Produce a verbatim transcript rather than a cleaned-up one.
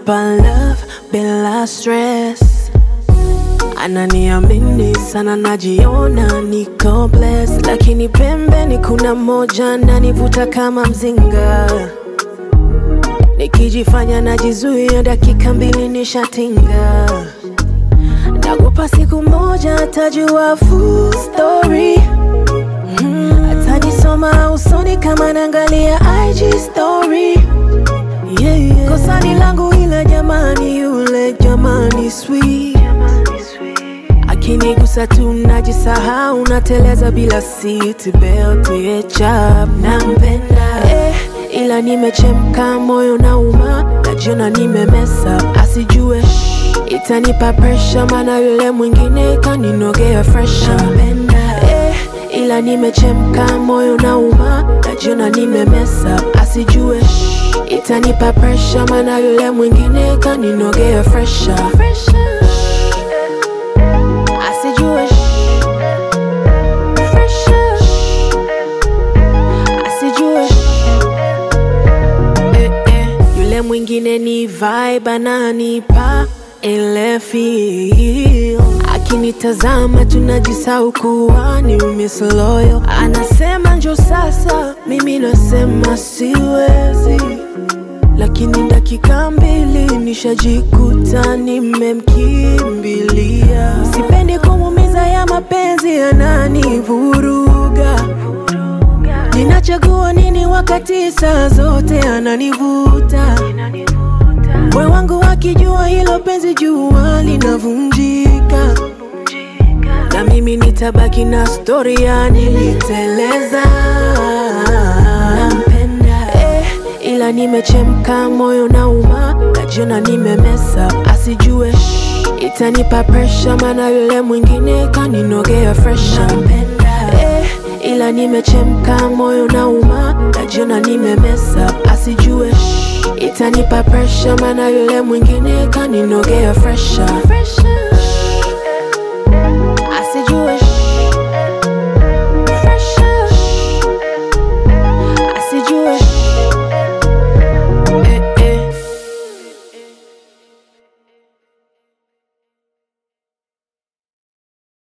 ananipa love bila stress, ananiamini sana, najiona niko blessed, lakini pembeni kuna moja ananivuta kama mzinga. Nikijifanya najizuia, dakika mbili nishatinga. Nagopa siku moja atajua full story, mm, atanisoma usoni kama naangalia I G story. Yeah, yeah. Kosa ni langu ila jamani, yule jamani sweet, akinigusa tu najisahau, nateleza bila seat belt ya chap. Nampenda eh, ila nimechemka, moyo nauma, najiona nimemesa, asijue itanipa pressure, maana yule mwingine kaninogea fresh. Nampenda eh, ila nimechemka, moyo nauma, najiona nimemesa, asijue itanipa pressure, maana yule mwingine kaninogea fresh. Asijue fresh, asijue eh, eh. Yule mwingine ni vibe, ananipa ile feel, akinitazama tunajisahau kuwa ni miss loyal. Anasema njo sasa, mimi nasema siwezi, lakini dakika mbili nishajikuta nimemkimbilia. Sipendi kumuumiza, ya mapenzi ananivuruga. Ninachagua nini wakati saa zote ananivuta? Moyo wangu wakijua hilo penzi, jua linavunjika, na mimi nitabaki na story ya niliteleza. Nampenda eh, ila nimechemka, moyo nauma, najiona nimemesa, asijue itanipa pressure, maana yule mwingine kaninogea fresh. Nampenda eh, ila nimechemka, moyo nauma, najiona nimemesa, asijue itanipa pressure, maana yule mwingine kaninogea fresh.